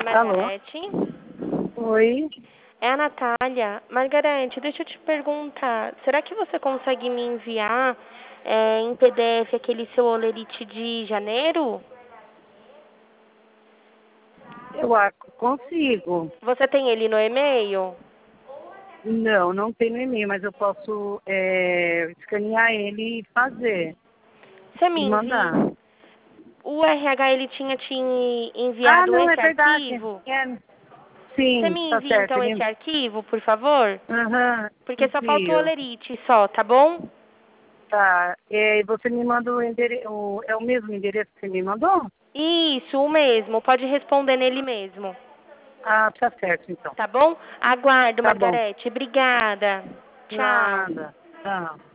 Alô? Margarete. Oi? É a Natália. Margarete, deixa eu te perguntar. Será que você consegue me enviar em PDF aquele seu olerite de janeiro? Consigo. Você tem ele no e-mail? Não, não tem no e-mail, mas eu posso escanear ele e fazer. Você me E envia? mandar. O RH ele tinha te Ah, enviado não, é esse verdade. arquivo? Você Sim, me tá envia certo. então esse arquivo, por favor? Aham, Porque só falta o envio. olerite só, tá bom? Tá. E você me manda o endereço. É o mesmo endereço que você me mandou? Isso, o mesmo. Pode responder nele mesmo. Ah, tá certo, então. Tá bom? Aguardo, Tá bom. Margarete. Obrigada. Tchau. Nada. Tá.